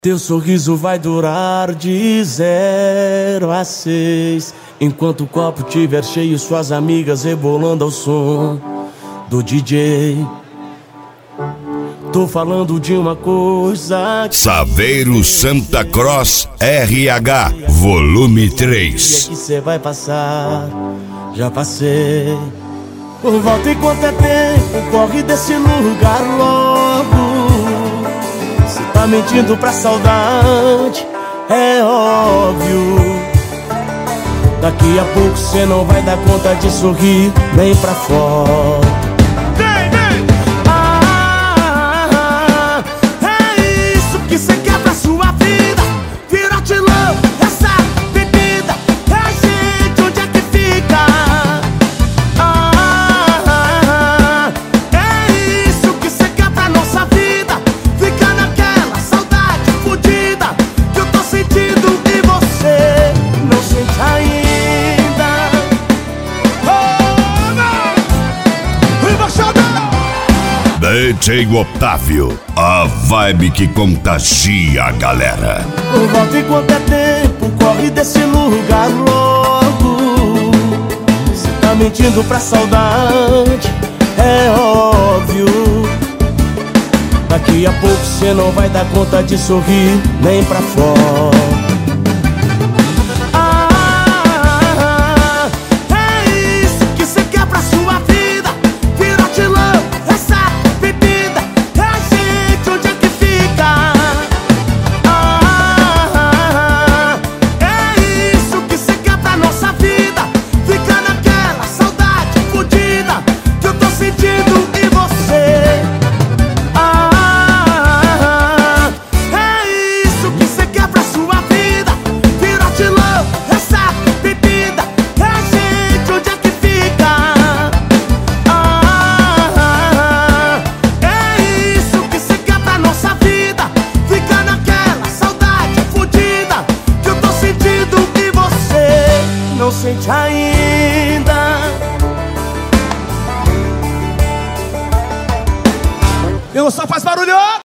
Teu sorriso vai durar de 0 a 6, enquanto o copo tiver cheio, suas amigas rebolando ao som do DJ. Tô falando de uma coisa que... Saveiro Santa Cross RH, volume 3. que cê vai passar, já passei. Volta enquanto é tempo, corre desse lugar logo. Cê tá mentindo pra saudade, é óbvio. Daqui a pouco cê não vai dar conta de sorrir nem pra fora. DJ Otávio, a vibe que contagia a galera. Volta enquanto é tempo, corre desse lugar logo. Cê tá mentindo pra saudade, é óbvio. Daqui a pouco cê não vai dar conta de sorrir nem pra fora. Não sente ainda. Eu só faz barulho.